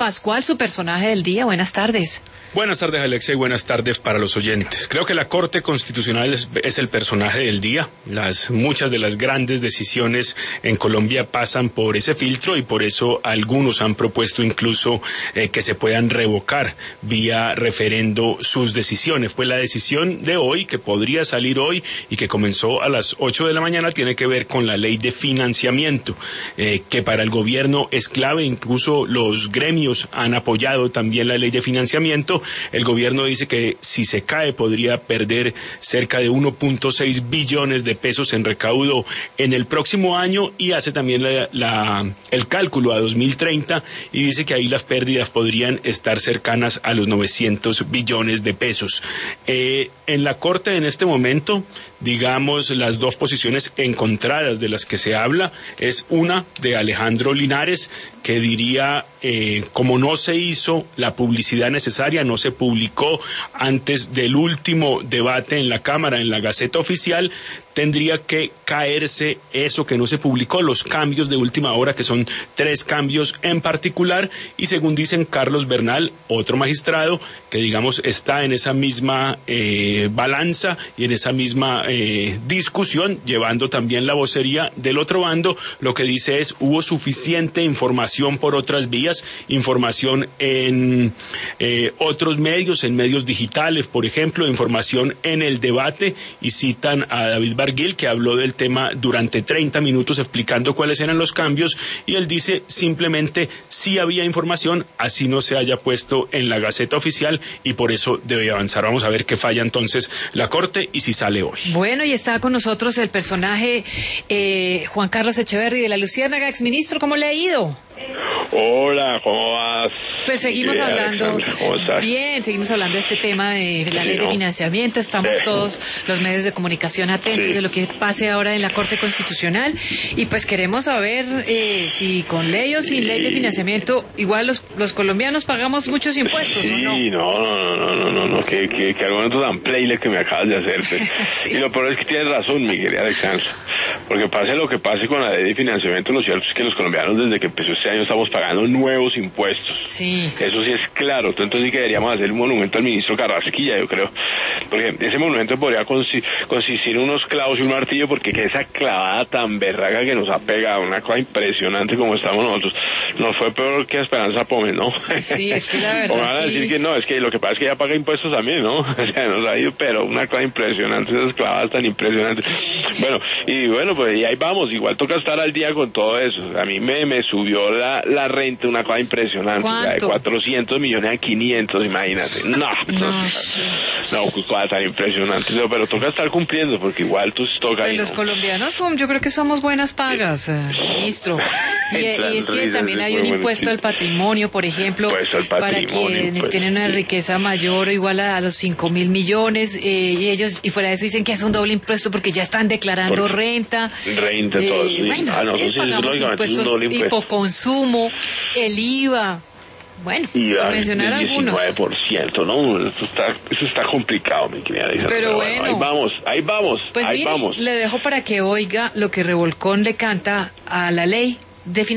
Pascual, su personaje del día. Buenas tardes. Buenas tardes, Alexia, y buenas tardes para los oyentes. Creo que la Corte Constitucional es el personaje del día. Muchas de las grandes decisiones en Colombia pasan por ese filtro y por eso algunos han propuesto incluso que se puedan revocar vía referendo sus decisiones. Pues la decisión de hoy, que podría salir hoy y que comenzó a las 8 de la mañana, tiene que ver con la ley de financiamiento, que para el gobierno es clave. Incluso los gremios han apoyado también la ley de financiamiento. El gobierno dice que si se cae podría perder cerca de 1.6 billones de pesos en recaudo en el próximo año, y hace también el cálculo a 2030 y dice que ahí las pérdidas podrían estar cercanas a los 900 billones de pesos. En la Corte en este momento, digamos, las dos posiciones encontradas de las que se habla es una de Alejandro Linares, que diría, como no se hizo la publicidad necesaria, no se publicó antes del último debate en la Cámara, en la Gaceta Oficial, tendría que caerse eso que no se publicó, los cambios de última hora, que son 3 cambios en particular, y según dicen Carlos Bernal, otro magistrado, que digamos está en esa misma balanza y en esa misma discusión, llevando también la vocería del otro bando, lo que dice es: hubo suficiente información por otras vías, información en otros medios, en medios digitales, por ejemplo, información en el debate, y citan a David Barguil, que habló del tema durante 30 minutos explicando cuáles eran los cambios, y él dice simplemente sí había información, así no se haya puesto en la Gaceta Oficial, y por eso debe avanzar. Vamos a ver qué falla entonces la Corte y si sale hoy. Bueno, y está con nosotros el personaje Juan Carlos Echeverry de la Luciérnaga, exministro. ¿Cómo le ha ido? Hola, ¿cómo vas? Pues seguimos hablando. ¿Cómo estás? Bien, seguimos hablando de este tema de la ley de financiamiento. Estamos todos los medios de comunicación atentos de lo que pase ahora en la Corte Constitucional, y pues queremos saber si con ley o sin ley de financiamiento igual los colombianos pagamos muchos impuestos, ¿o no? No, que argumento tan playle que me acabas de hacer. Sí. Y lo peor es que tienes razón, mi querida Alexandra, porque pase lo que pase con la ley de financiamiento, lo cierto es que los colombianos desde que empezó este año estamos pagando nuevos impuestos. Sí. Eso sí es claro. Entonces sí que deberíamos hacer un monumento al ministro Carrasquilla, yo creo, porque ese monumento podría consistir en unos clavos y un martillo, porque que esa clavada tan berraca que nos ha pegado, una cosa impresionante como estamos nosotros, nos fue peor que a Esperanza Pómez, ¿no? Sí, es que la verdad, o van a decir que no, es que lo que pasa es que ella paga impuestos también, ¿no? O sea, nos ha ido, pero una cosa impresionante, esas clavadas tan impresionantes. Bueno, pues y ahí vamos, igual toca estar al día con todo eso. A mí me subió la renta, una cosa impresionante. ¿Cuánto? De 400 millones a 500, imagínate. No, cosa tan impresionante. Pero toca estar cumpliendo, porque igual tú toca. Pues los colombianos yo creo que somos buenas pagas, ministro. Y es que también hay un impuesto al patrimonio, por ejemplo, para quienes tienen una riqueza mayor o igual a los 5.000 millones, y fuera de eso dicen que es un doble impuesto porque ya están declarando renta. Todo eso. Bueno, pagamos impuestos, hipoconsumo, el IVA. Bueno, por mencionar algunos. 19%, ¿no? Eso está complicado, mi querida Alexandra. Pero bueno, ahí vamos. Pues mire, le dejo para que oiga lo que Revolcón le canta a la ley de